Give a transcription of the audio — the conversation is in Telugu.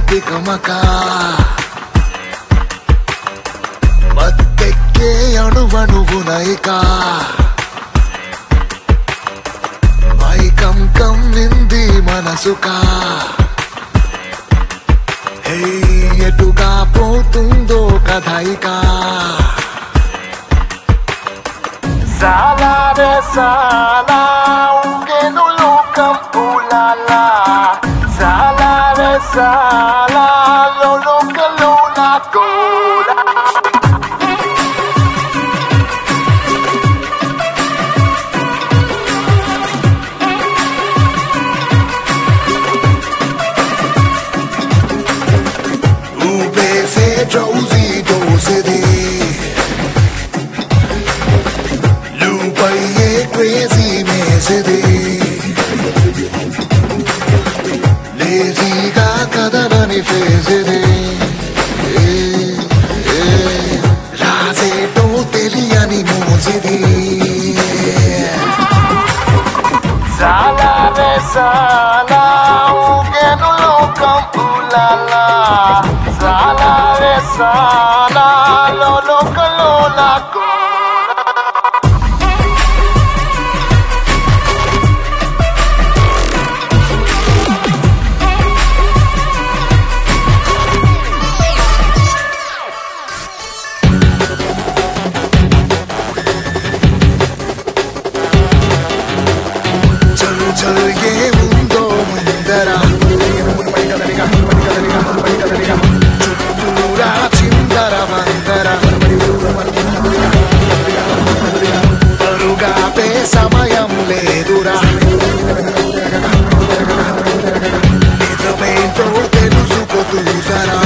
తికమక మత్తెక్కే అణువణువునైక మైకం కమ్మింది మనసుకా ఎటుగా పోతుందో కథయికా సాలారే సాలా ఊగేను లోకం ఊలాలా సాలారే సాలా లోకలో నా గోలా ఊపేసే జౌజీ దోసిది లూపయ్యే క్రేజీ మేసిది లేజీగా కదలని ఫేసిది రాసేటో తెలియని మోసిది సాలారే సాలా ఊగేను లోకం ఊలాలా సాలారే సాలా లోకలో నా గోలా చల్ ఏముందో ముందర చుట్టూరా చిందర వందర పరుగాపే సమయం లేదురా నిజమేంటో తెలుసుకోతూసరా